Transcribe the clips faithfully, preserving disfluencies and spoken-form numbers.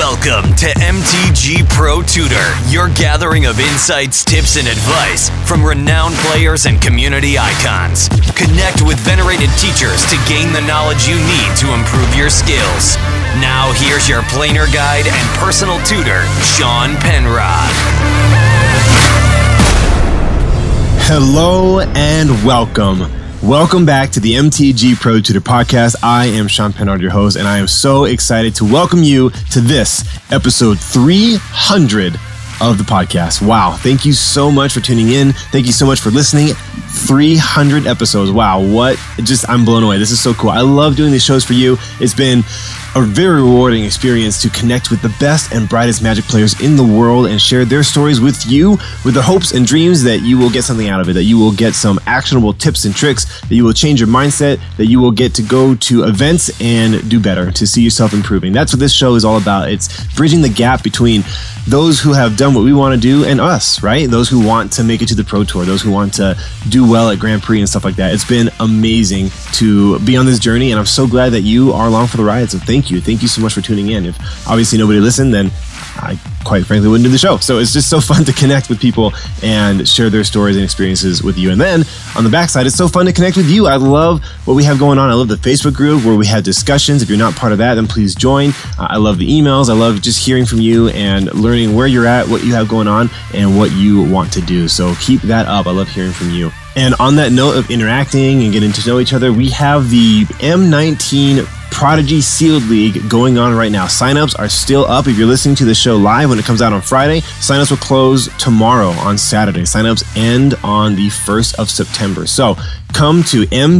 Welcome to M T G Pro Tutor, your gathering of insights, tips, and advice from renowned players and community icons. Connect with venerated teachers to gain the knowledge you need to improve your skills. Now here's your planer guide and personal tutor, Sean Penrod. Hello and welcome. Welcome back to the M T G Pro Tutor Podcast. I am Sean Penrod, your host, and I am so excited to welcome you to this episode three hundred of the podcast. Wow. Thank you so much for tuning in. Thank you so much for listening. three hundred episodes. Wow. What? Just, I'm blown away. This is so cool. I love doing these shows for you. It's been a very rewarding experience to connect with the best and brightest Magic players in the world and share their stories with you, with the hopes and dreams that you will get something out of it, that you will get some actionable tips and tricks, that you will change your mindset, that you will get to go to events and do better, to see yourself improving. That's what this show is all about. It's bridging the gap between those who have done what we want to do and us, right? Those who want to make it to the Pro Tour, those who want to do well at Grand Prix and stuff like that. It's been amazing to be on this journey, and I'm so glad that you are along for the ride. So thank you. Thank you so much for tuning in. If obviously nobody listened, then I quite frankly wouldn't do the show. So it's just so fun to connect with people and share their stories and experiences with you. And then on the backside, it's so fun to connect with you. I love what we have going on. I love the Facebook group where we have discussions. If you're not part of that, then please join. Uh, I love the emails. I love just hearing from you and learning where you're at, what you have going on, and what you want to do. So keep that up. I love hearing from you. And on that note of interacting and getting to know each other, we have the M nineteen Prodigy Sealed League going on right now. Signups are still up. If you're listening to the show live when it comes out on Friday, signups will close tomorrow on Saturday. Signups end on the first of September. So come to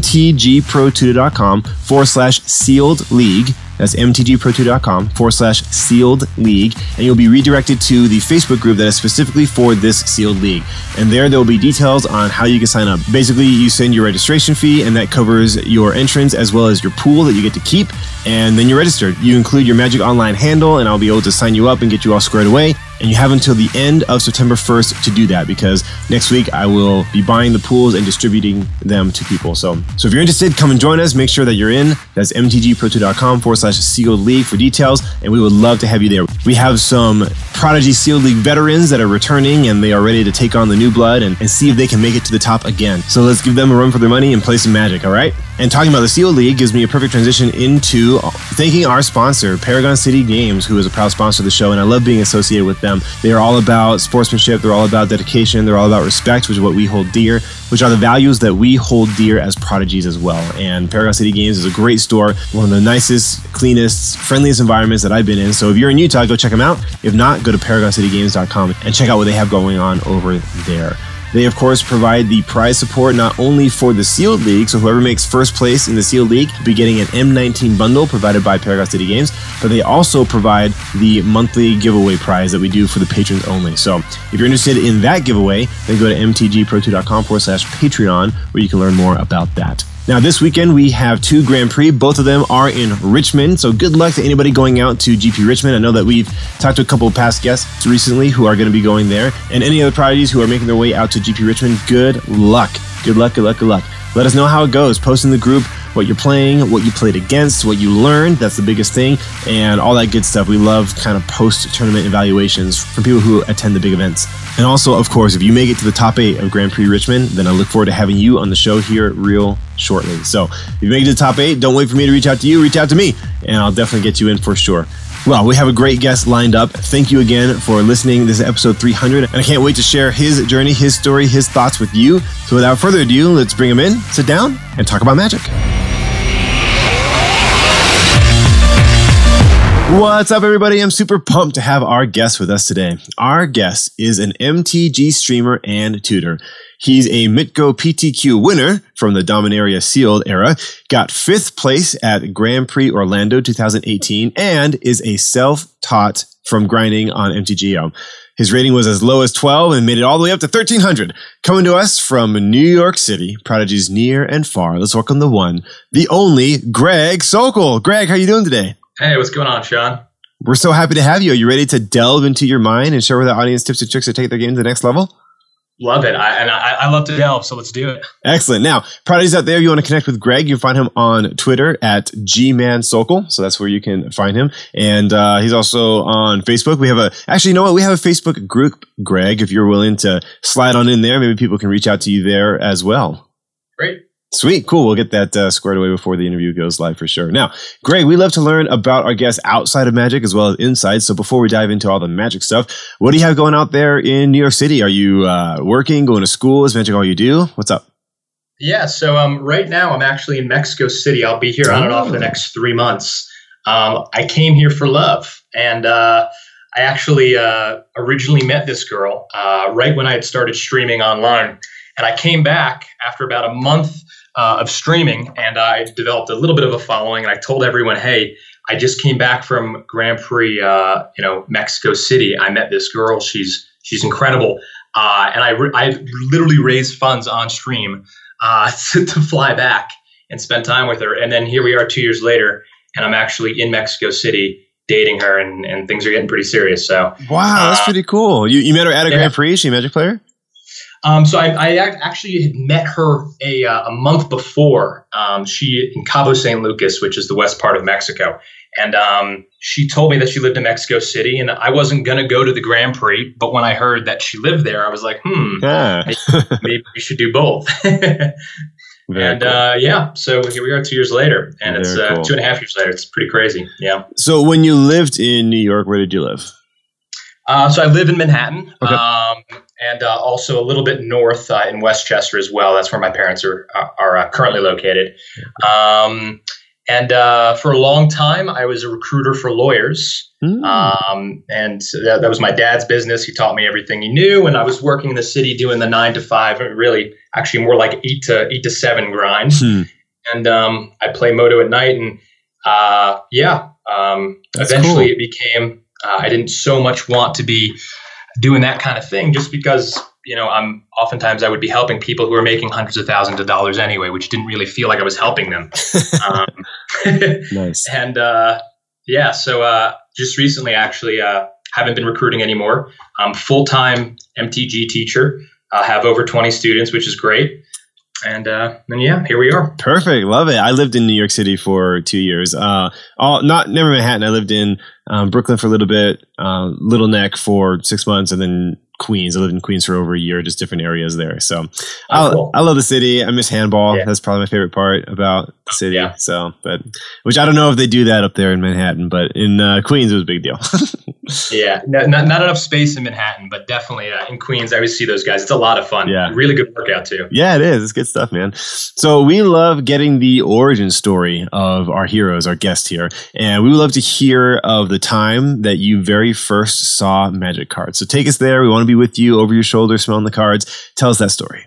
mtgprotutor.com forward slash sealed league. That's mtgprotutor.com forward slash sealed league. And you'll be redirected to the Facebook group that is specifically for this sealed league. And there, there will be details on how you can sign up. Basically, you send your registration fee, and that covers your entrance as well as your pool that you get to keep. And then you're registered. You include your Magic Online handle, and I'll be able to sign you up and get you all squared away. And you have until the end of September first to do that, because next week I will be buying the pools and distributing them to people. So, so if you're interested, come and join us. Make sure that you're in. That's mtgprotutor.com forward slash sealed league for details. And we would love to have you there. We have some Prodigy Sealed League veterans that are returning, and they are ready to take on the new blood and, and see if they can make it to the top again. So let's give them a run for their money and play some Magic, all right? And talking about the Sealed League gives me a perfect transition into thanking our sponsor, Paragon City Games, who is a proud sponsor of the show, and I love being associated with them. They are all about sportsmanship, they're all about dedication, they're all about respect, which is what we hold dear, which are the values that we hold dear as prodigies as well. And Paragon City Games is a great store, one of the nicest, cleanest, friendliest environments that I've been in. So if you're in Utah, go check them out. If not, go to paragon city games dot com and check out what they have going on over there. They, of course, provide the prize support not only for the Sealed League, so whoever makes first place in the Sealed League will be getting an M nineteen bundle provided by Paragon City Games, but they also provide the monthly giveaway prize that we do for the patrons only. So if you're interested in that giveaway, then go to mtgprotutor.com forward slash Patreon, where you can learn more about that. Now, this weekend, we have two Grand Prix. Both of them are in Richmond, so good luck to anybody going out to G P Richmond. I know that we've talked to a couple of past guests recently who are going to be going there, and any other prodigies who are making their way out to G P Richmond, good luck. Good luck, good luck, good luck. Let us know how it goes. Post in the group what you're playing, what you played against, what you learned. That's the biggest thing, and all that good stuff. We love kind of post-tournament evaluations from people who attend the big events. And also, of course, if you make it to the top eight of Grand Prix Richmond, then I look forward to having you on the show here real shortly. So if you make it to the top eight, don't wait for me to reach out to you. Reach out to me, and I'll definitely get you in for sure. Well, we have a great guest lined up. Thank you again for listening. This is episode three hundred, and I can't wait to share his journey, his story, his thoughts with you. So without further ado, let's bring him in, sit down, and talk about Magic. What's up, everybody? I'm super pumped to have our guest with us today. Our guest is an M T G streamer and tutor. He's a Mitgo P T Q winner from the Dominaria Sealed era, got fifth place at Grand Prix Orlando two thousand eighteen, and is a self-taught from grinding on M T G O. His rating was as low as twelve and made it all the way up to thirteen hundred. Coming to us from New York City, prodigies near and far. Let's welcome the one, the only, Greg Sokol. Greg, how you doing today? Hey, what's going on, Sean? We're so happy to have you. Are you ready to delve into your mind and share with the audience tips and tricks to take their game to the next level? Love it. I, and I, I love to delve, so let's do it. Excellent. Now, Prodigies out there, you want to connect with Greg, you can find him on Twitter at G Man Sokol. So that's where you can find him. And uh, he's also on Facebook. We have a, actually, you know what? We have a Facebook group, Greg, if you're willing to slide on in there. Maybe people can reach out to you there as well. Great. Sweet. Cool. We'll get that uh, squared away before the interview goes live for sure. Now, Greg, we love to learn about our guests outside of Magic as well as inside. So before we dive into all the Magic stuff, what do you have going out there in New York City? Are you uh, working, going to school? Is Magic all you do? What's up? Yeah. So um, right now I'm actually in Mexico City. I'll be here on and off for the next three months. Um, I came here for love. And uh, I actually uh, originally met this girl uh, right when I had started streaming online. And I came back after about a month Uh, of streaming, and I developed a little bit of a following. And I told everyone, "Hey, I just came back from Grand Prix, uh, you know, Mexico City. I met this girl. She's she's incredible." Uh, and I re- I literally raised funds on stream uh, to, to fly back and spend time with her. And then here we are, two years later, and I'm actually in Mexico City dating her, and, and things are getting pretty serious. So wow, that's uh, pretty cool. You you met her at a yeah. Grand Prix? Is she a Magic player? Um, so I, I actually had met her a uh, a month before. Um, she in Cabo San Lucas, which is the west part of Mexico, and um, she told me that she lived in Mexico City, and I wasn't going to go to the Grand Prix. But when I heard that she lived there, I was like, hmm, yeah. maybe, maybe we should do both. and cool. uh, yeah, so here we are, two years later, and Very it's uh, cool. two and a half years later. It's pretty crazy. Yeah. So when you lived in New York, where did you live? Uh, so I live in Manhattan. Okay. Um, and uh, also a little bit north uh, in Westchester as well. That's where my parents are are, are uh, currently located. Um, and uh, for a long time, I was a recruiter for lawyers. Mm. Um, and that, that was my dad's business. He taught me everything he knew. And I was working in the city doing the nine to five, really actually more like eight to eight to seven grind. Mm. And um, I play Moto at night. And uh, yeah, um, eventually cool. it became, uh, I didn't so much want to be doing that kind of thing just because, you know, I'm oftentimes I would be helping people who are making hundreds of thousands of dollars anyway, which didn't really feel like I was helping them. um, nice. And uh, yeah, so uh, just recently, actually, uh, haven't been recruiting anymore. I'm full-time M T G teacher. I have over twenty students, which is great. And uh, and yeah, here we are. Perfect, love it. I lived in New York City for two years. Uh, all not never Manhattan. I lived in um, Brooklyn for a little bit, uh, Little Neck for six months, and then Queens. I lived in Queens for over a year, just different areas there. So oh, cool. I love the city. I miss handball. Yeah. That's probably my favorite part about the city. Yeah. So, but which I don't know if they do that up there in Manhattan, but in uh, Queens it was a big deal. yeah, no, not not enough space in Manhattan, but definitely uh, in Queens. I always see those guys. It's a lot of fun. Yeah, really good workout too. Yeah, it is. It's good stuff, man. So we love getting the origin story of our heroes, our guest here, and we would love to hear of the time that you very first saw Magic cards. So take us there. We want to be with you over your shoulder, smelling the cards. Tell us that story.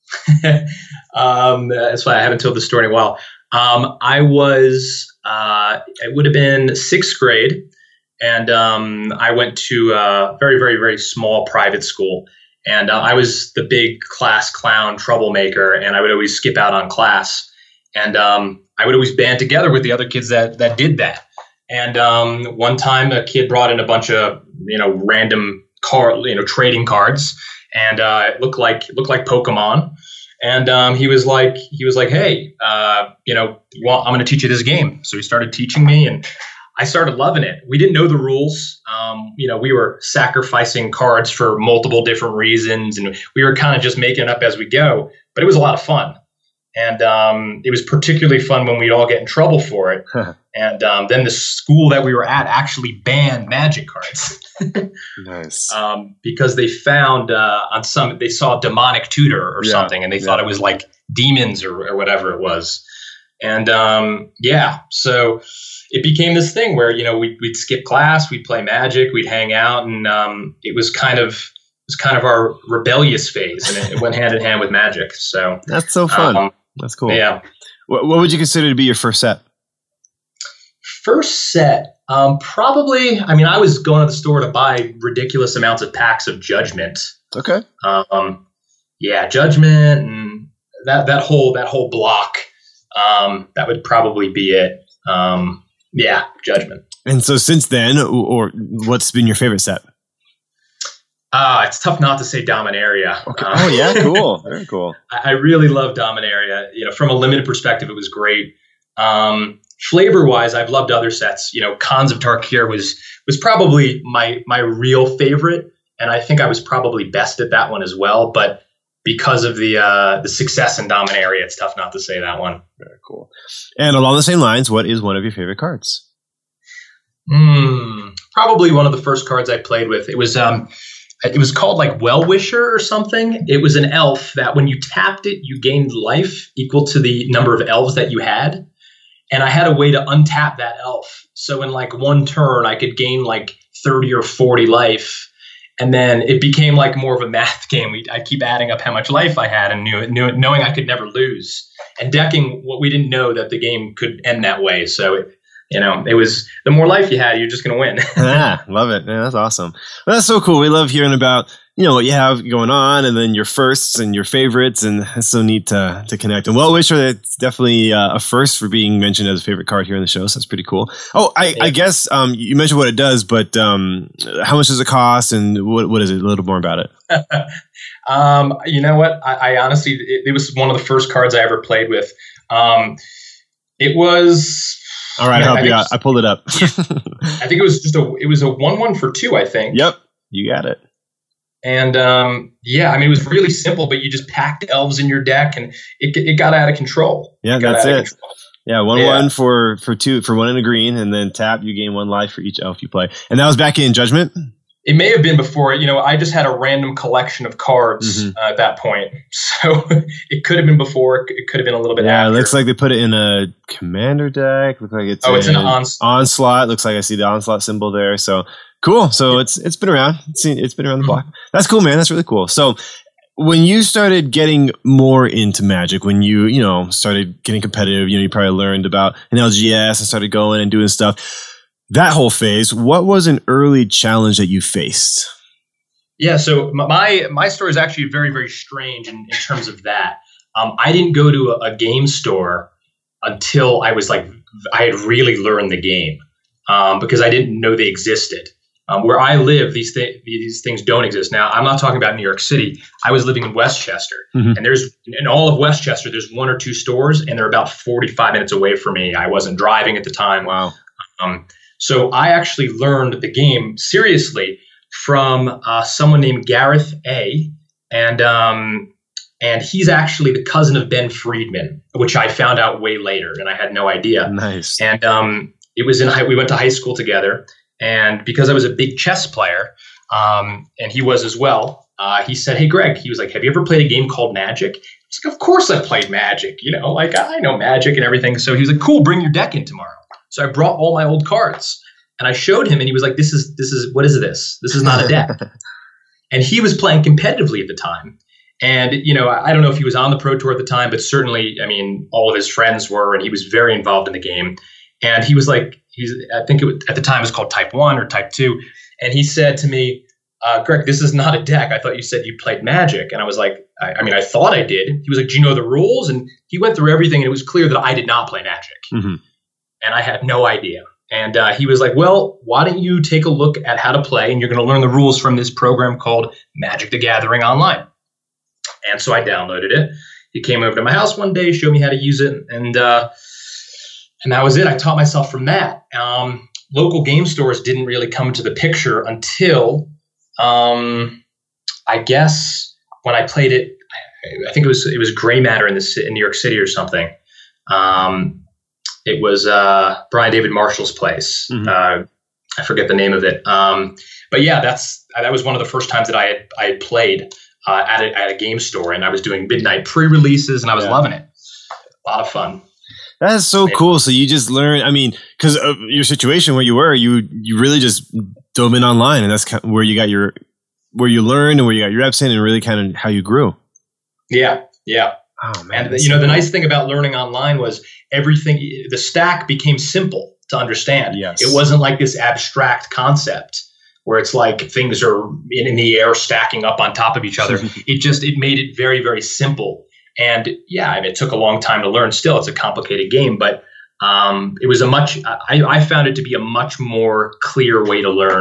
um, that's why I haven't told the story in a while. Um, I was, uh, it would have been sixth grade, and um, I went to a very, very, very small private school. And uh, I was the big class clown troublemaker, and I would always skip out on class. And um, I would always band together with the other kids that that did that. And um, one time, a kid brought in a bunch of, you know, random card, you know, trading cards, and uh, it looked like it looked like Pokemon. And um, he was like, he was like, hey, uh, you know, well, I'm going to teach you this game. So he started teaching me, and I started loving it. We didn't know the rules. Um, you know, we were sacrificing cards for multiple different reasons, and we were kind of just making it up as we go. But it was a lot of fun. And um, it was particularly fun when we'd all get in trouble for it. And um, then the school that we were at actually banned Magic cards. Nice. Um, because they found uh, on some, they saw demonic tutor or yeah, something, and they yeah. thought it was like demons or, or whatever it was. And um, yeah, so it became this thing where, you know, we'd, we'd skip class, we'd play Magic, we'd hang out, and um, it was kind of it was kind of our rebellious phase, and it, it went hand in hand with Magic. So that's so fun. Um, that's cool. Yeah. What, what would you consider to be your first set? First set, um, probably. I mean, I was going to the store to buy ridiculous amounts of packs of Judgment. Okay. Um, yeah, Judgment, and that that whole that whole block. Um, that would probably be it. Um, yeah, Judgment. And so since then, or what's been your favorite set? Uh, it's tough not to say Dominaria. Okay. Uh, Oh yeah, cool. Very cool. I, I really love Dominaria. You know, from a limited perspective, it was great. Um, flavor wise, I've loved other sets. You know, Khans of Tarkir was was probably my my real favorite, and I think I was probably best at that one as well. But because of the uh, the success in Dominaria, it's tough not to say that one. Very cool. And along the same lines, what is one of your favorite cards? Mm, probably one of the first cards I played with. It was um, it was called like Well Wisher or something. It was an elf that when you tapped it, you gained life equal to the number of elves that you had. And I had a way to untap that elf. So in like one turn, I could gain like thirty or forty life. And then it became like more of a math game. We, I'd keep adding up how much life I had and knew, knew knowing I could never lose. And decking what we didn't know that the game could end that way. So, it, you know, it was the more life you had, you're just going to win. Yeah, love it. Yeah, that's awesome. Well, that's so cool. We love hearing about, you know, what you have going on and then your firsts and your favorites. And it's so neat to, to connect. And Well Wisher, it's definitely uh, a first for being mentioned as a favorite card here in the show. So that's pretty cool. Oh, I, yeah. I guess um, you mentioned what it does, but um, how much does it cost and what what is it? A little more about it. um, you know what? I, I honestly, it, it was one of the first cards I ever played with. Um, it was... All right, I'll help you out. I pulled it up. I think it was just a, it was a one one for two, I think. Yep, you got it. And um, yeah, I mean, it was really simple, but you just packed elves in your deck, and it it got out of control. Yeah, it that's it. Yeah, one yeah. one for for two for one in a green, and then tap. You gain one life for each elf you play, and that was back in Judgment. It may have been before. You know, I just had a random collection of cards mm-hmm. uh, at that point, so it could have been before. It could have been a little bit. Yeah, after. It looks like they put it in a commander deck. Looks like it's oh, it's an ons- onslaught. Looks like I see the onslaught symbol there. So. Cool. So it's it's been around. It's, it's been around the block. That's cool, man. That's really cool. So when you started getting more into Magic, when you, you know, started getting competitive, you know, you probably learned about an L G S and started going and doing stuff. That whole phase, what was an early challenge that you faced? Yeah, so my my story is actually very, very strange in, in terms of that. Um, I didn't go to a, a game store until I was like, I had really learned the game um, because I didn't know they existed. Um, where I live, these th- these things don't exist. Now, I'm not talking about New York City. I was living in Westchester, mm-hmm. and there's in all of Westchester, there's one or two stores, and they're about forty-five minutes away from me. I wasn't driving at the time. Wow. Um, so I actually learned the game seriously from uh, someone named Gareth A. And um, and he's actually the cousin of Ben Friedman, which I found out way later, and I had no idea. Nice. And um, it was in high, we went to high school together. And because I was a big chess player, um, and he was as well, uh, he said, "Hey, Greg," he was like, "Have you ever played a game called Magic?" I was like, "Of course I've played Magic. You know, like I know Magic and everything." So he was like, "Cool, bring your deck in tomorrow." So I brought all my old cards, and I showed him, and he was like, "This is this is what is this? This is not a deck." And he was playing competitively at the time. And, you know, I don't know if he was on the Pro Tour at the time, but certainly, I mean, all of his friends were, and he was very involved in the game. And he was like, he's, I think it was, at the time it was called Type one or Type two. And he said to me, uh, "Greg, this is not a deck. I thought you said you played Magic." And I was like, I, I mean, I thought I did. He was like, "Do you know the rules?" And he went through everything, and it was clear that I did not play Magic. Mm-hmm. And I had no idea. And uh, he was like, "Well, why don't you take a look at how to play, and you're going to learn the rules from this program called Magic the Gathering Online." And so I downloaded it. He came over to my house one day, showed me how to use it, and uh, and that was it. I taught myself from that. Um, local game stores didn't really come into the picture until, um, I guess, when I played it. I think it was it was Gray Matter in the in New York City or something. Um, it was uh, Brian David Marshall's place. Mm-hmm. Uh, I forget the name of it. Um, but yeah, that's that was one of the first times that I had I had played. Uh, at, a, at a game store, and I was doing midnight pre-releases, and I was yeah. loving it. A lot of fun. That is so yeah. cool. So you just learned, I mean, because of your situation where you were, you you really just dove in online, and that's kind of where you got your, where you learned and where you got your reps in, and really kind of how you grew. Yeah, yeah. Oh man! And you know, the nice thing about learning online was everything. The stack became simple to understand. Yes. It wasn't like this abstract concept where it's like things are in, in the air stacking up on top of each other. It just, it made it very, very simple. And yeah, I mean, it took a long time to learn. Still, it's a complicated game, but um, it was a much, I, I found it to be a much more clear way to learn.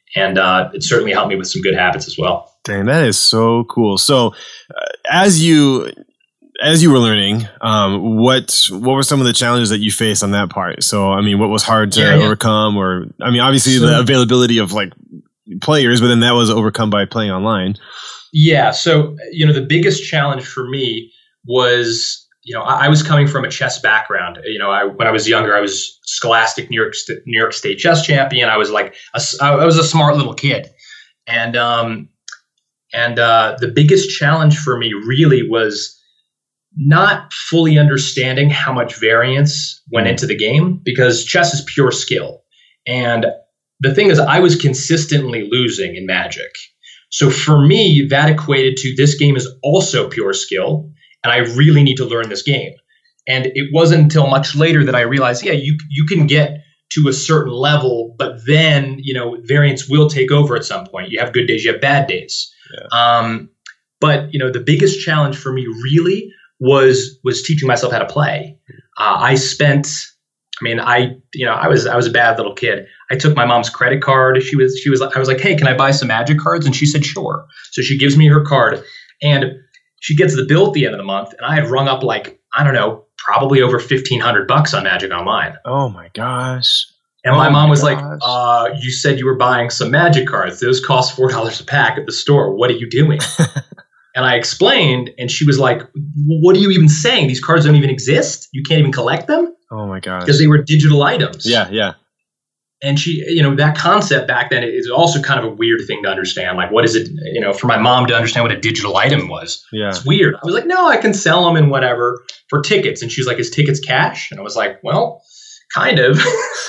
And uh, it certainly helped me with some good habits as well. Dang, that is so cool. So uh, as you as you were learning, um, what what were some of the challenges that you faced on that part? So, I mean, what was hard to yeah, yeah. overcome? Or, I mean, obviously so, the availability of like players, but then that was overcome by playing online. Yeah. So, you know, the biggest challenge for me was, you know, I, I was coming from a chess background. You know, I, when I was younger, I was Scholastic New York St- New York State chess champion. I was like, a, I was a smart little kid. And, um, and uh, the biggest challenge for me really was not fully understanding how much variance went into the game, because chess is pure skill. And the thing is, I was consistently losing in Magic. So for me, that equated to this game is also pure skill, and I really need to learn this game. And it wasn't until much later that I realized, yeah, you you can get to a certain level, but then, you know, variance will take over at some point. You have good days, you have bad days. Yeah. Um, but, you know, the biggest challenge for me really was was teaching myself how to play. Uh, I spent, I mean, I, you know, I was I was a bad little kid. I took my mom's credit card. She was she was I was like, hey, can I buy some Magic cards? And she said, sure. So she gives me her card, and she gets the bill at the end of the month, and I had rung up like, I don't know, probably over fifteen hundred bucks on Magic Online. Oh my gosh. And oh my mom my was gosh. like, uh, you said you were buying some Magic cards. Those cost four dollars a pack at the store. What are you doing? And I explained, and she was like, what are you even saying? These cards don't even exist? You can't even collect them? Oh my gosh. Because they were digital items. Yeah, yeah. And she, you know, that concept back then is also kind of a weird thing to understand. Like, what is it, you know, for my mom to understand what a digital item was? Yeah. It's weird. I was like, no, I can sell them and whatever for tickets. And she's like, is tickets cash? And I was like, well, kind of.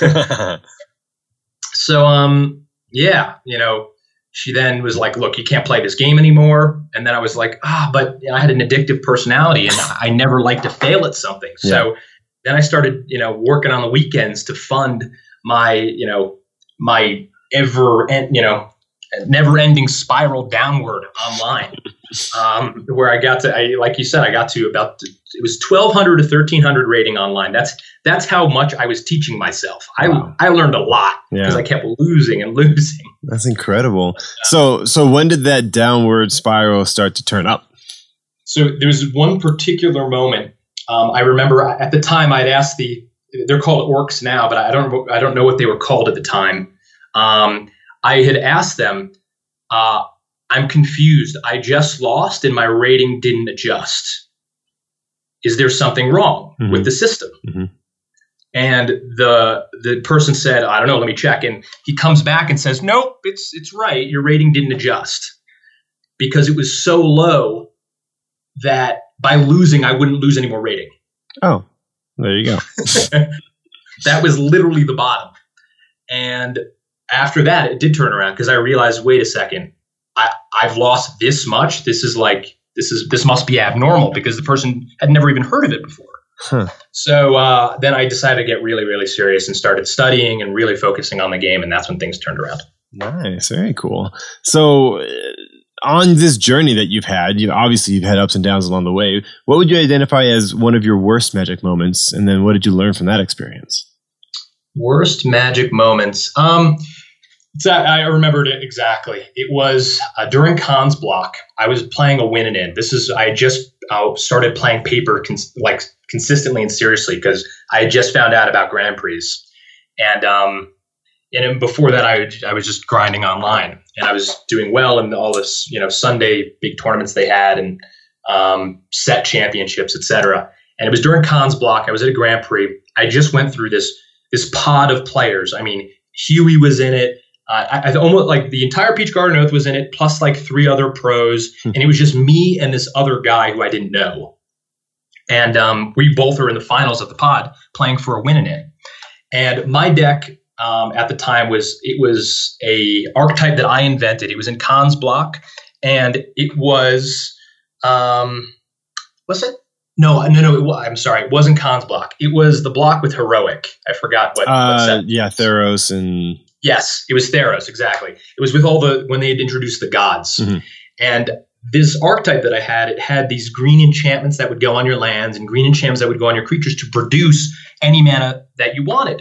So, um, yeah, you know, she then was like, look, you can't play this game anymore. And then I was like, ah, but you know, I had an addictive personality and I never liked to fail at something. Yeah. So then I started, you know, working on the weekends to fund my, you know, my ever, en- you know, never ending spiral downward online. Um, where I got to, I, like you said, I got to about, it was twelve hundred to thirteen hundred rating online. That's, that's how much I was teaching myself. Wow. I, I learned a lot because yeah. I kept losing and losing. That's incredible. So, so when did that downward spiral start to turn up? So there was one particular moment. Um, I remember at the time I'd asked the, they're called orcs now, but I don't, I don't know what they were called at the time. Um, I had asked them, uh, I'm confused. I just lost and my rating didn't adjust. Is there something wrong mm-hmm. with the system? Mm-hmm. And the the person said, I don't know, let me check. And he comes back and says, nope, it's it's right. Your rating didn't adjust because it was so low that by losing, I wouldn't lose any more rating. Oh, there you go. That was literally the bottom. And after that, it did turn around because I realized, wait a second, I, I've lost this much. This is like, this is this must be abnormal because the person had never even heard of it before. Huh. So uh, then I decided to get really, really serious and started studying and really focusing on the game. And that's when things turned around. Nice. Very cool. So uh, on this journey that you've had, you obviously you've had ups and downs along the way. What would you identify as one of your worst Magic moments? And then what did you learn from that experience? Worst Magic moments. Um, it's, I remembered it exactly. It was uh, during Cons Block. I was playing a win and in. This is I just uh, started playing paper cons- like consistently and seriously because I had just found out about Grand Prix, and um, and before that I I was just grinding online, and I was doing well in all this you know Sunday big tournaments they had and um, set championships, et cetera. And it was during Cons Block. I was at a Grand Prix. I just went through this this pod of players. I mean, Huey was in it. Uh, I, I almost like the entire Peach Garden Oath was in it, plus like three other pros, and it was just me and this other guy who I didn't know. And um, we both were in the finals of the pod, playing for a win in it. And my deck um, at the time was it was a archetype that I invented. It was in Cons Block, and it was um, what's it? No, no, no. It, I'm sorry, it wasn't Cons Block. It was the block with Heroic. I forgot what. Uh, what set. Yeah, Theros and. Yes, it was Theros, exactly. It was with all the, when they had introduced the gods. Mm-hmm. And this archetype that I had, it had these green enchantments that would go on your lands and green enchantments that would go on your creatures to produce any mana that you wanted.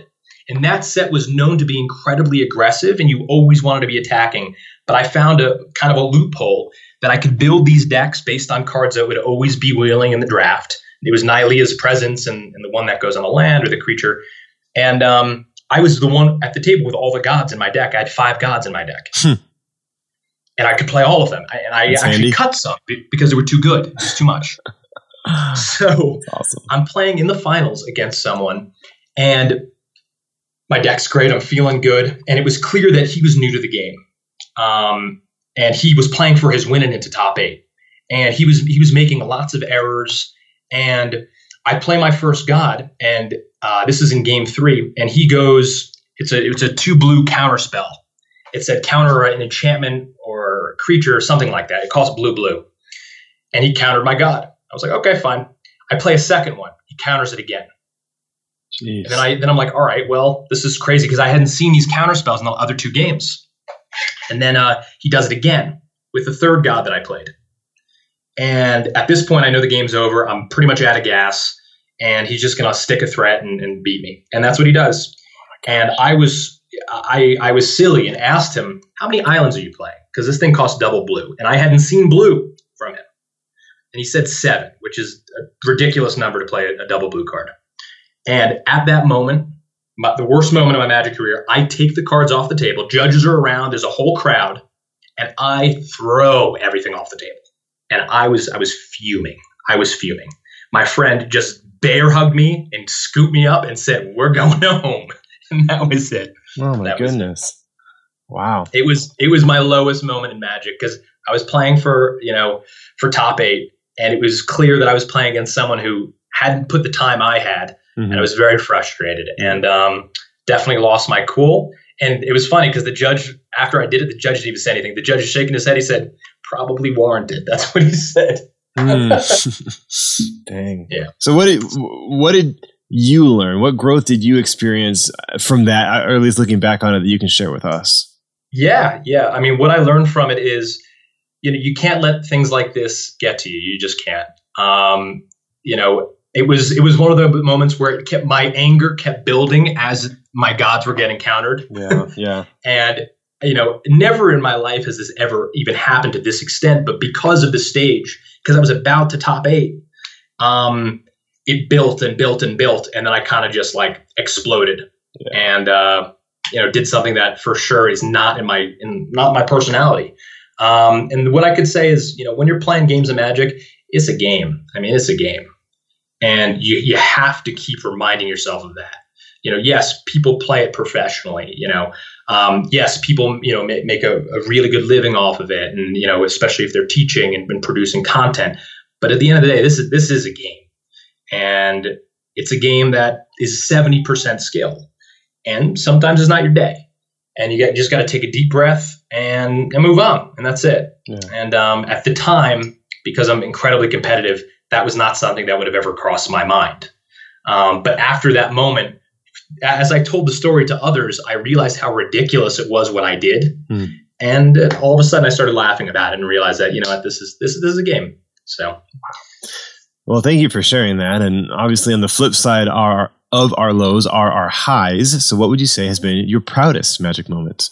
And that set was known to be incredibly aggressive, and you always wanted to be attacking. But I found a kind of a loophole that I could build these decks based on cards that would always be wheeling in the draft. It was Nylea's Presence and, and the one that goes on the land or the creature. And um, I was the one at the table with all the gods in my deck. I had five gods in my deck. Hmm. And I could play all of them. I, and I That's actually handy. cut some because they were too good. It was too much. So awesome. I'm playing in the finals against someone, and my deck's great. I'm feeling good. And it was clear that he was new to the game. Um, and he was playing for his winning into top eight. And he was he was making lots of errors. And I play my first god, and uh, this is in game three. And he goes, it's a it's a two blue counter spell. It said counter an enchantment or a creature or something like that. It costs blue blue. And he countered my god. I was like, okay, fine. I play a second one. He counters it again. Jeez. And then I then I'm like, all right, well, this is crazy because I hadn't seen these counter spells in the other two games. And then uh, he does it again with the third god that I played. And at this point, I know the game's over. I'm pretty much out of gas, and he's just gonna stick a threat and, and beat me. And that's what he does. And I was I I was silly and asked him, how many islands are you playing? Because this thing costs double blue, and I hadn't seen blue from him. And he said seven, which is a ridiculous number to play a, a double blue card. And at that moment, my, the worst moment of my Magic career, I take the cards off the table. Judges are around. There's a whole crowd. And I throw everything off the table. And I was I was fuming. I was fuming. My friend just bear hugged me and scooped me up and said, we're going home. And that was it. Oh, my that goodness. Wow. It was it was my lowest moment in Magic because I was playing for, you know, for top eight. And it was clear that I was playing against someone who hadn't put the time I had. Mm-hmm. And I was very frustrated and um, definitely lost my cool. And it was funny because the judge, after I did it, the judge didn't even say anything. The judge is shaking his head. He said, probably warranted. That's what he said. Mm. Dang. Yeah. So what did, what did you learn? What growth did you experience from that, or at least looking back on it, that you can share with us? Yeah. Yeah. I mean, what I learned from it is, you know, you can't let things like this get to you. You just can't. Um, you know, it was it was one of the moments where it kept my anger kept building as my gods were getting countered. Yeah, yeah. And you know, never in my life has this ever even happened to this extent. But because of the stage, because I was about to top eight, um, it built and built and built, and then I kind of just like exploded, yeah. and uh, you know, did something that for sure is not in my in not my personality. Um, and what I could say is, you know, when you're playing games of Magic, it's a game. I mean, it's a game. And you, you have to keep reminding yourself of that. You know, yes, people play it professionally, you know. Um, yes, people, you know, make, make a, a really good living off of it. And, you know, especially if they're teaching and, and producing content. But at the end of the day, this is this is a game. And it's a game that is seventy percent skill. And sometimes it's not your day. And you, get, you just got to take a deep breath and, and move on. And that's it. Yeah. And um, at the time, because I'm incredibly competitive, that was not something that would have ever crossed my mind. Um, but after that moment, as I told the story to others, I realized how ridiculous it was when I did. Mm. And uh, all of a sudden I started laughing about it and realized that, you know what, this is, this, this is a game. So. Well, thank you for sharing that. And obviously on the flip side are, of our lows are our highs. So what would you say has been your proudest Magic moment?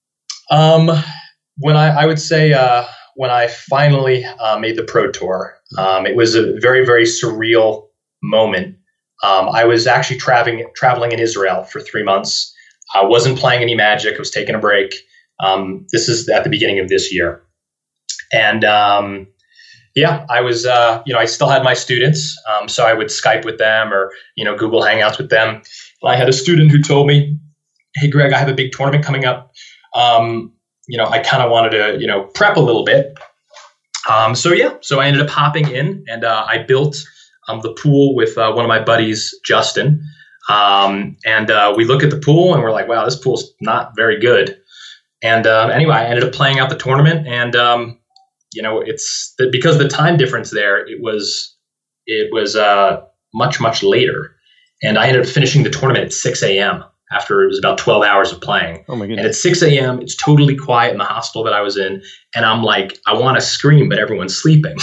Um, when I, I would say uh, when I finally uh, made the Pro Tour, um, it was a very, very surreal moment. Um, I was actually traveling traveling in Israel for three months. I wasn't playing any Magic. I was taking a break. Um, this is at the beginning of this year. And um, yeah, I was, uh, you know, I still had my students. Um, so I would Skype with them or, you know, Google Hangouts with them. And I had a student who told me, hey, Greg, I have a big tournament coming up. Um, you know, I kind of wanted to, you know, prep a little bit. Um, so yeah, so I ended up hopping in and uh, I built um, the pool with uh, one of my buddies, Justin. Um, and uh, we look at the pool and we're like, wow, this pool's not very good. And uh, anyway, I ended up playing out the tournament and, um, you know, it's the, because of the time difference there, it was, it was uh, much, much later. And I ended up finishing the tournament at six a.m. after it was about twelve hours of playing. Oh my goodness. And at six a.m., it's totally quiet in the hostel that I was in. And I'm like, I want to scream, but everyone's sleeping.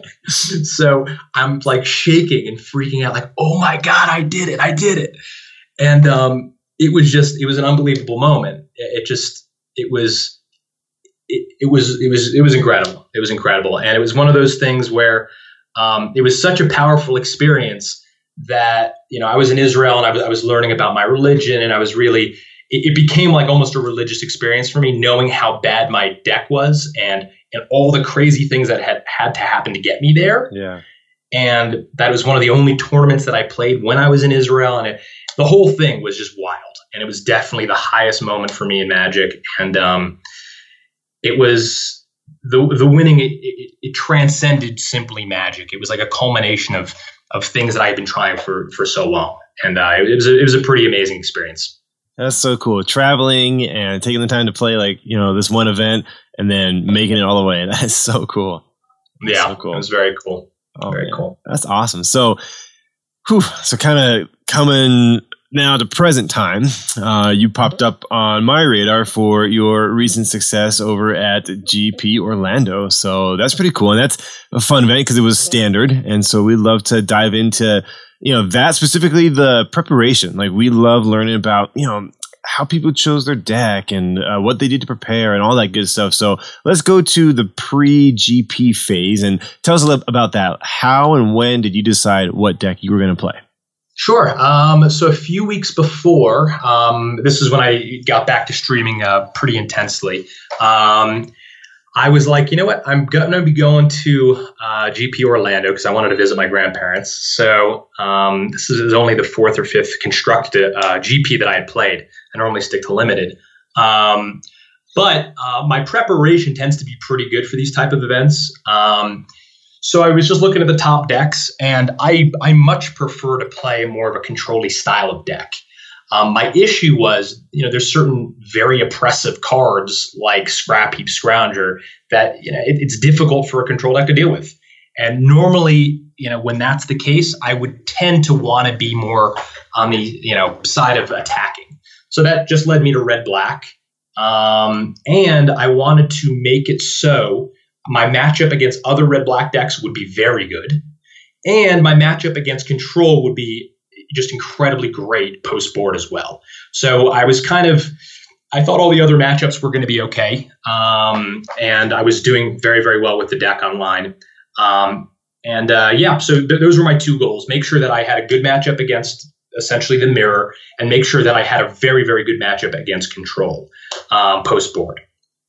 So I'm like shaking and freaking out like, oh my God, I did it. I did it. And um, it was just, it was an unbelievable moment. It, it just, it was, it, it was, it was, it was incredible. It was incredible. And it was one of those things where um, it was such a powerful experience that, you know, I was in Israel and I was, I was learning about my religion, and I was really, it, it became like almost a religious experience for me, knowing how bad my deck was and, and all the crazy things that had had to happen to get me there. Yeah. And that was one of the only tournaments that I played when I was in Israel. And it, the whole thing was just wild. And it was definitely the highest moment for me in Magic. And um, it was the the winning, it, it, it transcended simply Magic. It was like a culmination of of things that I had been trying for, for so long. And uh, it was a, it was a pretty amazing experience. That's so cool. Traveling and taking the time to play, like, you know, this one event and then making it all the way. That is so cool. That's yeah, so cool. It was very cool. Oh, very man. cool. That's awesome. So, whew, so kind of coming now to present time, uh, you popped up on my radar for your recent success over at G P Orlando. So that's pretty cool. And that's a fun event because it was standard. And so we'd love to dive into, you know, that specifically, the preparation. Like, we love learning about, you know, how people chose their deck and uh, what they did to prepare and all that good stuff. So let's go to the pre-G P phase and tell us a little about that. How and when did you decide what deck you were going to play? Sure. Um, so a few weeks before, um, this is when I got back to streaming uh, pretty intensely. Um, I was like, you know what? I'm going to be going to uh, G P Orlando because I wanted to visit my grandparents. So um, this is only the fourth or fifth constructed uh, G P that I had played. I normally stick to limited. Um, but uh, my preparation tends to be pretty good for these type of events. Um, so I was just looking at the top decks, and I, I much prefer to play more of a control-y style of deck. Um, my issue was, you know, there's certain very oppressive cards like Scrap Heap Scrounger that, you know, it, it's difficult for a control deck to deal with. And normally, you know, when that's the case, I would tend to want to be more on the, you know, side of attacking. So that just led me to Red Black. Um, and I wanted to make it so my matchup against other Red Black decks would be very good. And my matchup against control would be just incredibly great post board as well. So I was kind of, I thought all the other matchups were going to be okay. Um, and I was doing very, very well with the deck online. Um, and uh, yeah, so th- those were my two goals. Make sure that I had a good matchup against essentially the mirror, and make sure that I had a very, very good matchup against control um, post board.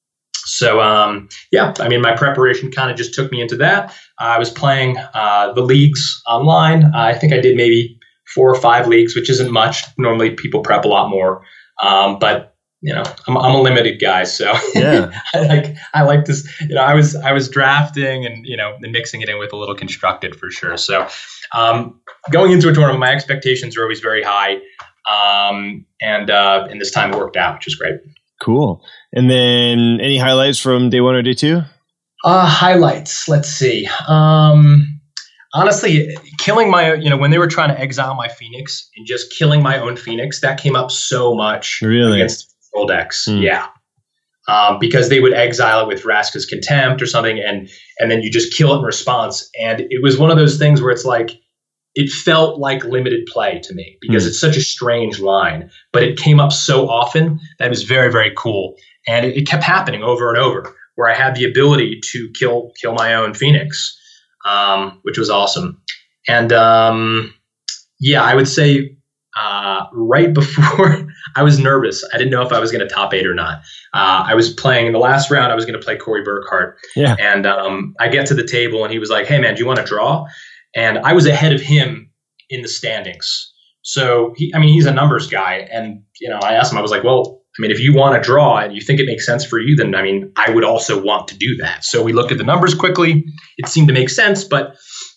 So, um, yeah, I mean, my preparation kind of just took me into that. Uh, I was playing uh, the leagues online. Uh, I think I did maybe four or five leagues, which isn't much. Normally people prep a lot more. Um, but, you know, I'm, I'm a limited guy. So yeah. I like, I like this, you know, I was, I was drafting and, you know, and mixing it in with a little constructed for sure. So um, going into a tournament, my expectations are always very high. Um, and, uh, and this time it worked out, which is great. Cool. And then any highlights from day one or day two? Uh, highlights. Let's see. Um, honestly, killing my, you know, when they were trying to exile my Phoenix and just killing my own Phoenix, that came up so much really? against control decks. Hmm. Yeah. Um, because they would exile it with Vraska's Contempt or something, and and then you just kill it in response. And it was one of those things where it's like, it felt like limited play to me because mm. it's such a strange line, but it came up so often that it was very, very cool. And it, it kept happening over and over where I had the ability to kill, kill my own Phoenix, um, which was awesome. And, um, yeah, I would say, uh, right before I was nervous, I didn't know if I was going to top eight or not. Uh, I was playing in the last round. I was going to play Corey Burkhart. Yeah. And, um, I get to the table and he was like, "Hey man, do you want to draw?" And I was ahead of him in the standings. So, he, I mean, he's a numbers guy. And, you know, I asked him, I was like, well, I mean, if you want to draw and you think it makes sense for you, then, I mean, I would also want to do that. So we looked at the numbers quickly. It seemed to make sense. But,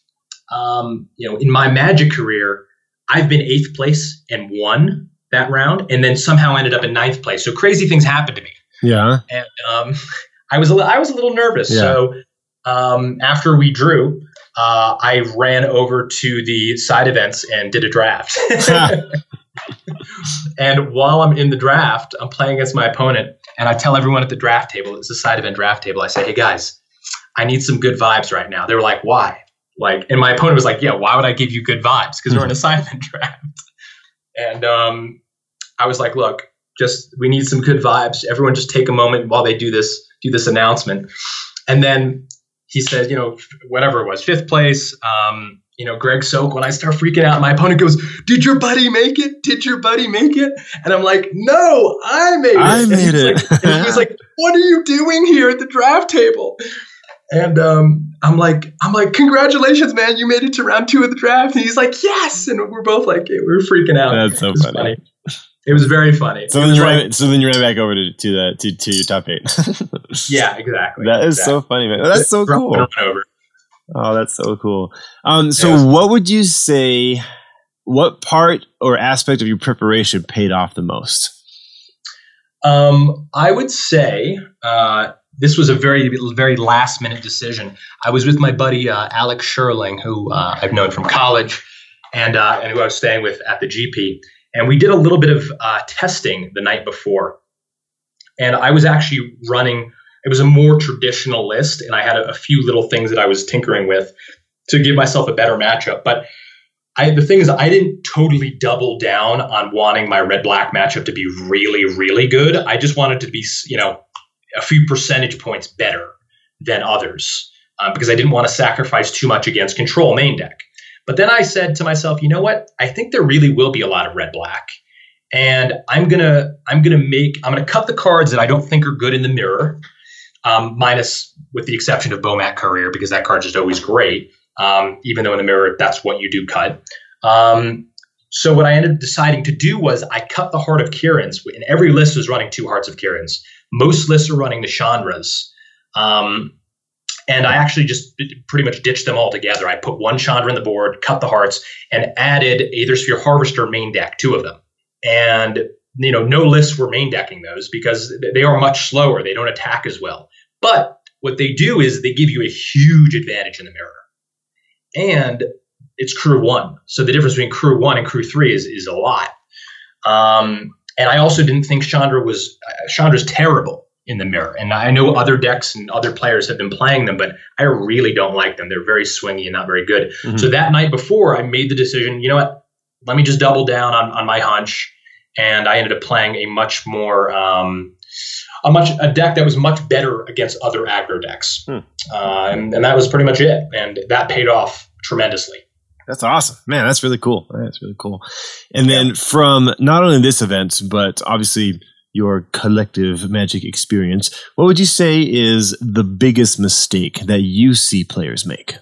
um, you know, in my Magic career, I've been eighth place and won that round and then somehow ended up in ninth place. So crazy things happened to me. Yeah. And um, I was a li- I was a little nervous. Yeah. So um, after we drew, Uh, I ran over to the side events and did a draft. And while I'm in the draft, I'm playing against my opponent. And I tell everyone at the draft table, it's a side event draft table. I say, "Hey guys, I need some good vibes right now." They were like, "Why?" Like, and my opponent was like, "Yeah, why would I give you good vibes? Because we're in a side event draft." And um, I was like, look, just we need some good vibes. Everyone just take a moment while they do this, do this announcement. And then he said, you know, whatever it was, fifth place, um, you know, Greg Soak. When I start freaking out, my opponent goes, did your buddy make it? Did your buddy make it? And I'm like, no, I made it. I made it. Like, and he was like, what are you doing here at the draft table? And um, I'm like, I'm like, congratulations, man. You made it to round two of the draft. And he's like, yes. And we're both like, we we're freaking out. That's so funny. funny. It was very funny. So then, you ran, so then you ran back over to to the to, to your top eight. Yeah, exactly. That is exactly. so funny, man. That's so cool. Over. Oh, that's so cool. Um, so yeah, what would you say? What part or aspect of your preparation paid off the most? Um, I would say uh, this was a very very last minute decision. I was with my buddy uh, Alex Sherling, who uh, I've known from college, and uh, and who I was staying with at the G P. And we did a little bit of uh, testing the night before. And I was actually running, it was a more traditional list. And I had a, a few little things that I was tinkering with to give myself a better matchup. But I, the thing is, I didn't totally double down on wanting my red-black matchup to be really, really good. I just wanted to be, you know, a few percentage points better than others uh, because I didn't want to sacrifice too much against control main deck. But then I said to myself, you know what? I think there really will be a lot of red black. And I'm gonna I'm gonna make I'm gonna cut the cards that I don't think are good in the mirror, um, minus with the exception of Bomat Courier, because that card's just always great. Um, even though in the mirror that's what you do cut. Um, so what I ended up deciding to do was I cut the Heart of Kiran's, and every list was running two Hearts of Kiran's. Most lists are running the Chandras. Um, And I actually just pretty much ditched them all together. I put one Chandra in the board, cut the hearts, and added Aethersphere Harvester main deck, two of them. And, you know, no lists were main decking those because they are much slower. They don't attack as well. But what they do is they give you a huge advantage in the mirror. And it's crew one. So the difference between crew one and crew three is, is a lot. Um, and I also didn't think Chandra was uh, Chandra's terrible in the mirror. And I know other decks and other players have been playing them, but I really don't like them. They're very swingy and not very good. Mm-hmm. So that night before, I made the decision, you know what, let me just double down on, on my hunch. And I ended up playing a much more, um, a much a deck that was much better against other aggro decks. Hmm. Uh, and, and that was pretty much it. And that paid off tremendously. That's awesome, man. That's really cool. That's really cool. And then yeah. from not only this event, but obviously your collective Magic experience, what would you say is the biggest mistake that you see players make?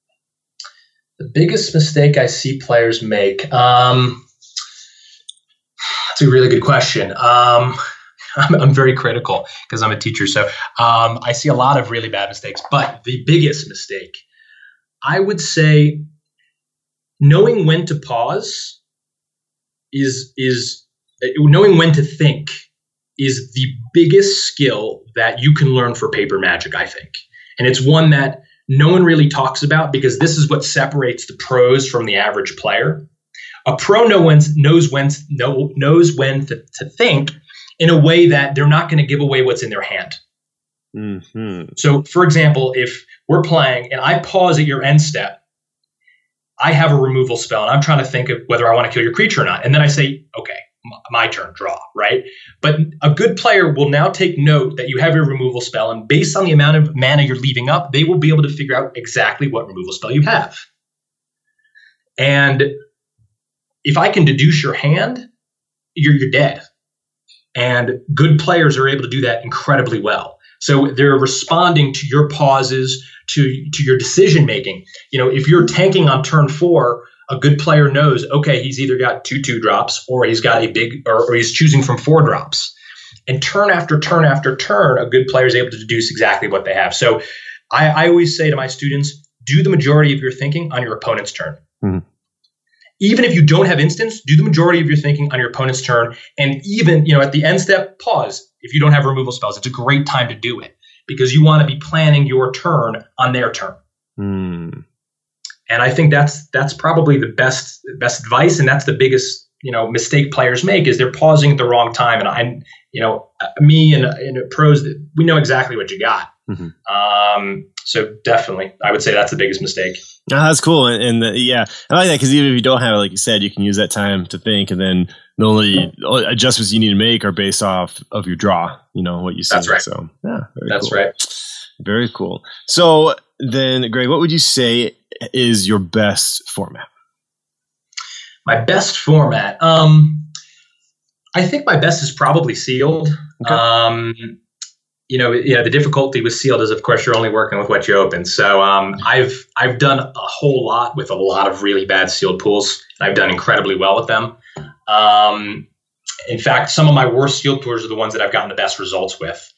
The biggest mistake I see players make? Um, that's a really good question. Um, I'm, I'm very critical because I'm a teacher. So um, I see a lot of really bad mistakes. But the biggest mistake, I would say knowing when to pause is is knowing when to think is the biggest skill that you can learn for Paper Magic, I think. And it's one that no one really talks about because this is what separates the pros from the average player. A pro know when, knows when know, knows when to, to think in a way that they're not going to give away what's in their hand. Mm-hmm. So, for example, if we're playing and I pause at your end step, I have a removal spell and I'm trying to think of whether I want to kill your creature or not. And then I say, okay, my turn, draw, right? But a good player will now take note that you have your removal spell, and based on the amount of mana you're leaving up, they will be able to figure out exactly what removal spell you have. And if I can deduce your hand, you're, you're dead. And good players are able to do that incredibly well. So they're responding to your pauses, to, to your decision making. You know, if you're tanking on turn four, a good player knows, okay, he's either got two two drops or he's got a big, or, or he's choosing from four drops. And turn after turn after turn, a good player is able to deduce exactly what they have. So I, I always say to my students, do the majority of your thinking on your opponent's turn. Mm-hmm. Even if you don't have instants, do the majority of your thinking on your opponent's turn. And even, you know, at the end step, pause. If you don't have removal spells, it's a great time to do it because you want to be planning your turn on their turn. Mm. And I think that's that's probably the best best advice, and that's the biggest, you know, mistake players make is they're pausing at the wrong time. And I'm, you know, me and, and pros, we know exactly what you got. Mm-hmm. Um, so definitely, I would say that's the biggest mistake. Oh, that's cool. And, and uh, yeah, I like that because even if you don't have it, like you said, you can use that time to think, and then the only adjustments you need to make are based off of your draw, you know, what you see. That's right. So, yeah, very that's cool. right. Very cool. So then, Greg, what would you say is your best format? My best format? Um, I think my best is probably sealed. Okay. Um, you know, you know, the difficulty with sealed is, of course, you're only working with what you open. So um, I've I've done a whole lot with a lot of really bad sealed pools. I've done incredibly well with them. Um, in fact, some of my worst sealed pools are the ones that I've gotten the best results with.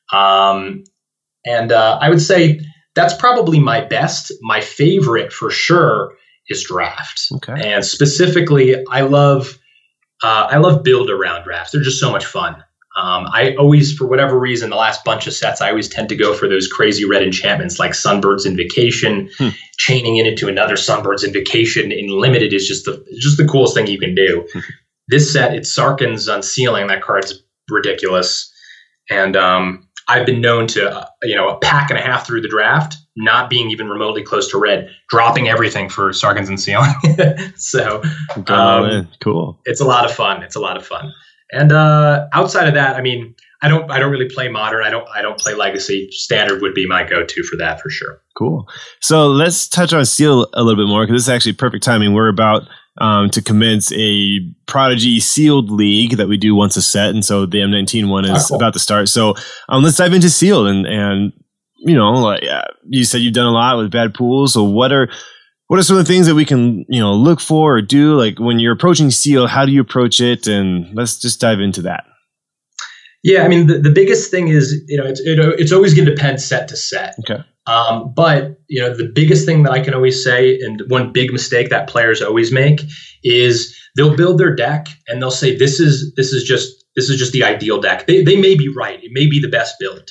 Um, and uh, I would say that's probably my best. My favorite, for sure, is draft. Okay. And specifically, I love uh, I love build around drafts. They're just so much fun. Um, I always, for whatever reason, the last bunch of sets, I always tend to go for those crazy red enchantments like Sunbird's Invocation. Hmm. Chaining it into another Sunbird's Invocation in limited is just the just the coolest thing you can do. Hmm. This set, it's Sarkhan's Unsealing. That card's ridiculous. And um, I've been known to, uh, you know, a pack and a half through the draft, not being even remotely close to red, dropping everything for Sarkhan's Unsealing. So um, cool. It's a lot of fun. It's a lot of fun. And uh, outside of that, I mean, I don't, I don't really play modern. I don't, I don't play legacy. Standard would be my go-to for that for sure. Cool. So let's touch on Seal a little bit more because this is actually perfect timing. We're about um, to commence a Prodigy Sealed League that we do once a set, and so the M nineteen one is oh, cool. about to start. So um, let's dive into Sealed, and and you know, like uh, you said, you've done a lot with bad pools. So what are What are some of the things that we can, you know, look for or do? Like when you're approaching Seal, how do you approach it? And let's just dive into that. Yeah, I mean, the, the biggest thing is, you know, it's it, it's always going to depend set to set. Okay. Um, but, you know, the biggest thing that I can always say, and one big mistake that players always make, is they'll build their deck and they'll say, this is this is just this is just the ideal deck. They they may be right. It may be the best build.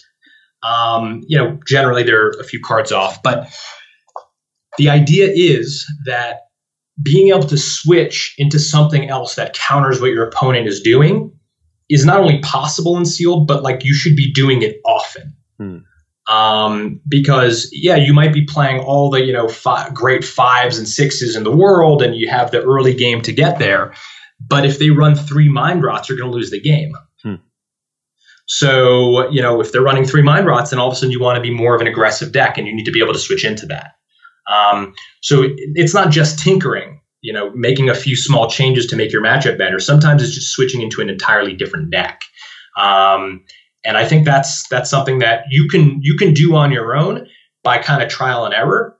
Um, you know, generally they're a few cards off, but the idea is that being able to switch into something else that counters what your opponent is doing is not only possible in Sealed, but like you should be doing it often. Hmm. Um, because yeah, you might be playing all the, you know, five, great fives and sixes in the world and you have the early game to get there. But if they run three Mind Rots, you're going to lose the game. Hmm. So, you know, if they're running three Mind Rots, then all of a sudden you want to be more of an aggressive deck and you need to be able to switch into that. Um, so it, it's not just tinkering, you know, making a few small changes to make your matchup better. Sometimes it's just switching into an entirely different deck. Um, and I think that's that's something that you can you can do on your own by kind of trial and error.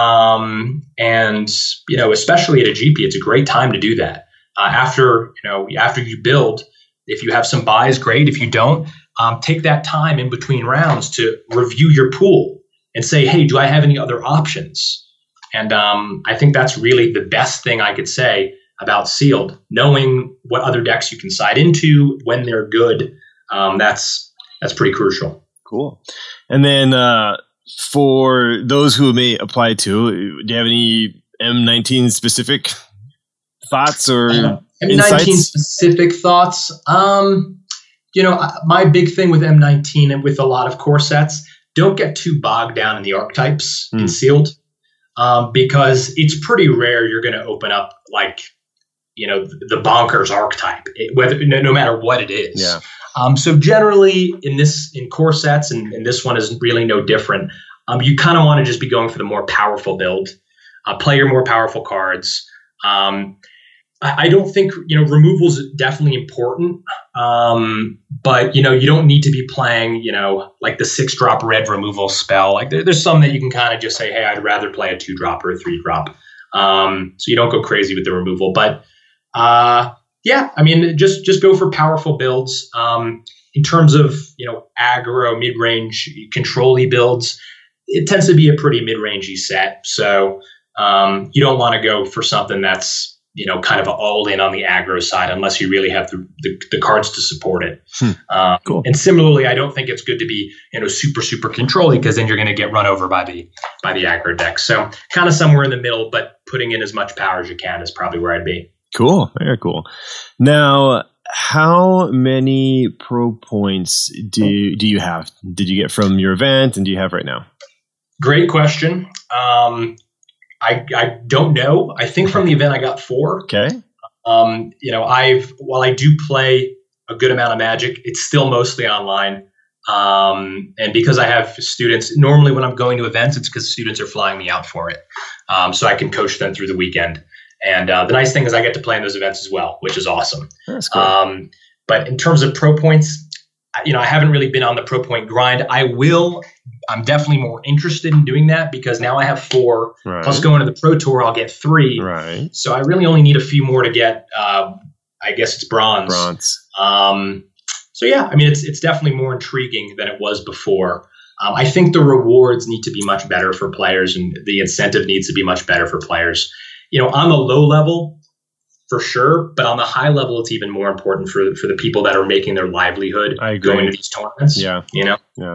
Um, and you know, especially at a G P, it's a great time to do that. Uh, after you know, after you build, if you have some buys, great. If you don't, um, take that time in between rounds to review your pool. And say, hey, do I have any other options? And um, I think that's really the best thing I could say about Sealed. Knowing what other decks you can side into, when they're good, um, that's that's pretty crucial. Cool. And then uh, for those who may apply to, do you have any M nineteen specific thoughts or uh, M nineteen specific thoughts? Um, you know, my big thing with M nineteen and with a lot of core sets, don't get too bogged down in the archetypes mm. in Sealed, um, because it's pretty rare you're going to open up like, you know, the bonkers archetype, it, whether no, no matter what it is. Yeah. Um, so generally in this in core sets, and, and this one is really no different. Um, you kind of want to just be going for the more powerful build, uh, play your more powerful cards. Um, I don't think, you know, removal is definitely important. Um, but, you know, you don't need to be playing, you know, like the six drop red removal spell. Like there, there's some that you can kind of just say, hey, I'd rather play a two drop or a three drop. Um, so you don't go crazy with the removal. But uh, yeah, I mean, just just go for powerful builds. Um, in terms of, you know, aggro, mid range, control-y builds, it tends to be a pretty mid rangey set. So um, you don't want to go for something that's, you know, kind of all in on the aggro side, unless you really have the, the, the cards to support it. Hmm. Um, cool. And similarly, I don't think it's good to be, you know, super, super controlling, because then you're going to get run over by the, by the aggro deck. So kind of somewhere in the middle, but putting in as much power as you can is probably where I'd be. Cool. Very cool. Now, how many pro points do do you have? Did you get from your event, and do you have right now? Great question. Um, I I don't know. I think from the event I got four. Okay. Um, you know, I've while I do play a good amount of Magic, it's still mostly online. Um, and because I have students, normally when I'm going to events, it's because students are flying me out for it. Um, so I can coach them through the weekend. And uh, the nice thing is I get to play in those events as well, which is awesome. That's cool. Um, but in terms of pro points, you know, I haven't really been on the pro point grind. I will. I'm definitely more interested in doing that because now I have four. Right. Plus going to the Pro Tour, I'll get three. Right. So I really only need a few more to get, uh, I guess it's bronze. Bronze. Um, so yeah, I mean, it's it's definitely more intriguing than it was before. Um, I think the rewards need to be much better for players, and the incentive needs to be much better for players. You know, on the low level, for sure, but on the high level, it's even more important for for the people that are making their livelihood going to these tournaments. Yeah, you know. Yeah,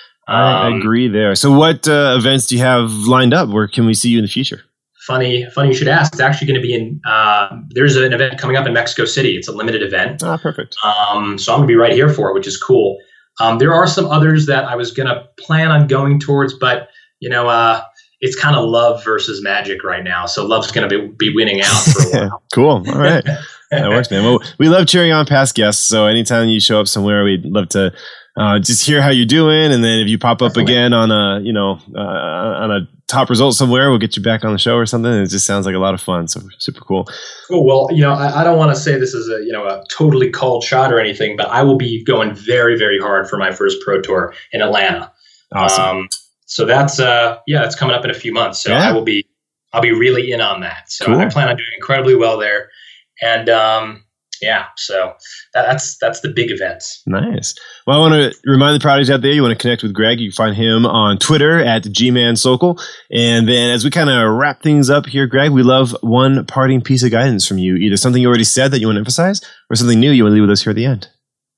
I um, agree there. So, what uh, events do you have lined up? Where can we see you in the future? Funny, funny you should ask. It's actually going to be in. Uh, there's an event coming up in Mexico City. It's a limited event. Ah, perfect. Um, so I'm going to be right here for it, which is cool. Um, there are some others that I was going to plan on going towards, but you know, uh, it's kind of love versus Magic right now. So love's going to be, be winning out for a while. Cool. All right. That works, man. Well, we love cheering on past guests. So anytime you show up somewhere, we'd love to uh, just hear how you're doing. And then if you pop up Definitely. again on a, you know, uh, on a top result somewhere, we'll get you back on the show or something. It just sounds like a lot of fun. So super cool. Cool. Well, you know, I, I don't want to say this is a, you know, a totally cold shot or anything, but I will be going very, very hard for my first Pro Tour in Atlanta. Awesome. Um, so that's, uh, yeah, it's coming up in a few months. So yeah. I will be, I'll be really in on that. So cool. I plan on doing incredibly well there. And, um, yeah, so that, that's that's the big events. Nice. Well, I want to remind the Prodigies out there, you want to connect with Greg. You can find him on Twitter at G Man Sokol. And then as we kind of wrap things up here, Greg, we love one parting piece of guidance from you. Either something you already said that you want to emphasize or something new you want to leave with us here at the end.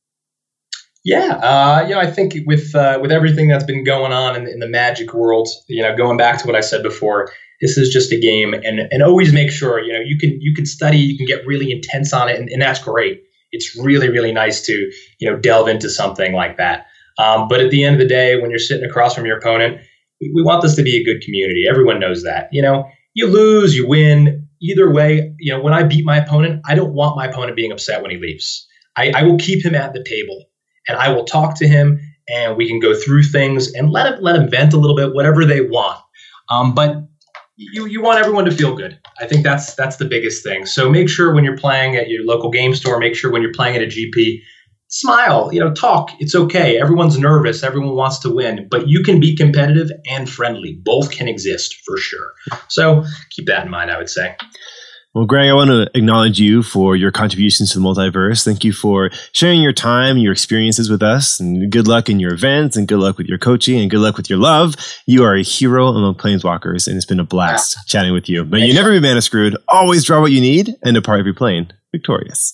Yeah, uh, you know, I think with uh, with everything that's been going on in, in the Magic world, you know, going back to what I said before, this is just a game, and and always make sure, you know, you can you can study, you can get really intense on it, and, and that's great. It's really, really nice to, you know, delve into something like that. Um, but at the end of the day, when you're sitting across from your opponent, we, we want this to be a good community. Everyone knows that. You know, you lose, you win. Either way, you know, when I beat my opponent, I don't want my opponent being upset when he leaves. I, I will keep him at the table, and I will talk to him, and we can go through things and let him let him vent a little bit, whatever they want. Um, but You you want everyone to feel good. I think that's that's the biggest thing. So make sure when you're playing at your local game store, make sure when you're playing at a G P, smile, you know, talk. It's okay. Everyone's nervous. Everyone wants to win, but you can be competitive and friendly. Both can exist for sure. So keep that in mind, I would say. Well, Greg, I want to acknowledge you for your contributions to the multiverse. Thank you for sharing your time, your experiences with us, and good luck in your events, and good luck with your coaching, and good luck with your love. You are a hero among Planeswalkers, and it's been a blast yeah. chatting with you. But you never be mana screwed. Always draw what you need, and depart every plane victorious.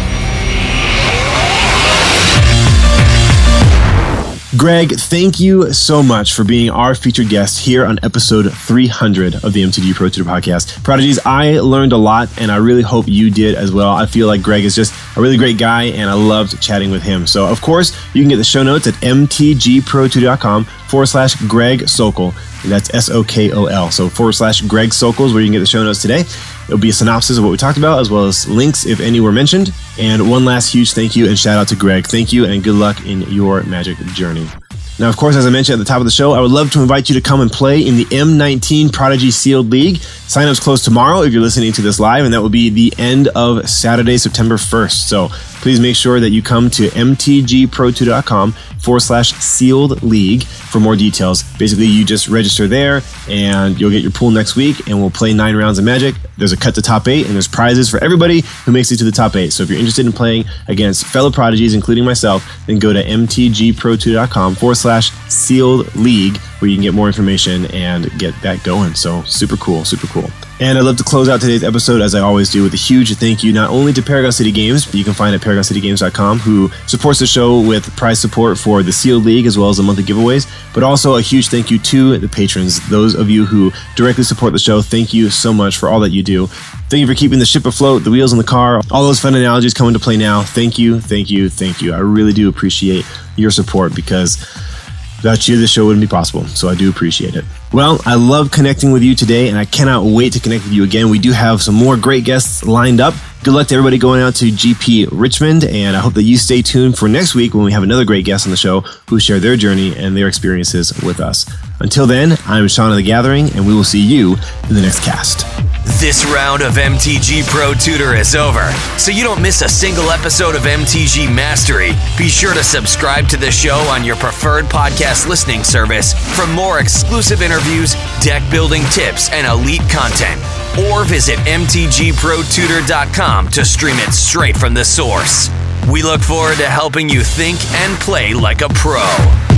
Greg, thank you so much for being our featured guest here on episode three hundred of the M T G Pro Tutor Podcast. Prodigies, I learned a lot, and I really hope you did as well. I feel like Greg is just a really great guy, and I loved chatting with him. So, of course, you can get the show notes at mtgprotutor.com forward slash Greg Sokol. And that's S O K O L. So forward slash Greg Sokol is where you can get the show notes today. It'll be a synopsis of what we talked about, as well as links if any were mentioned. And one last huge thank you and shout out to Greg. Thank you and good luck in your Magic journey. Now, of course, as I mentioned at the top of the show, I would love to invite you to come and play in the M nineteen Prodigy Sealed League. Sign-ups close tomorrow if you're listening to this live, and that will be the end of Saturday, September first. So please make sure that you come to mtgprotutor.com forward slash sealed league for more details. Basically, you just register there, and you'll get your pool next week, and we'll play nine rounds of Magic. There's a cut to top eight, and there's prizes for everybody who makes it to the top eight. So if you're interested in playing against fellow Prodigies, including myself, then go to mtgprotutor.com forward slash sealed league, where you can get more information and get that going. So super cool, super cool. And I'd love to close out today's episode, as I always do, with a huge thank you not only to Paragon City Games, but you can find at paragon city games dot com, who supports the show with prize support for the Sealed League as well as the monthly giveaways, but also a huge thank you to the patrons. Those of you who directly support the show, thank you so much for all that you do. Thank you for keeping the ship afloat, the wheels in the car, all those fun analogies come into play now. Thank you, thank you, thank you. I really do appreciate your support, because without you, this show wouldn't be possible. So I do appreciate it. Well, I love connecting with you today, and I cannot wait to connect with you again. We do have some more great guests lined up. Good luck to everybody going out to G P Richmond, and I hope that you stay tuned for next week when we have another great guest on the show who share their journey and their experiences with us. Until then, I'm Sean of the Gathering, and we will see you in the next cast. This round of M T G Pro Tutor is over, so you don't miss a single episode of M T G Mastery. Be sure to subscribe to the show on your preferred podcast listening service for more exclusive interviews, deck building tips, and elite content. Or visit m t g pro tutor dot com to stream it straight from the source. We look forward to helping you think and play like a pro.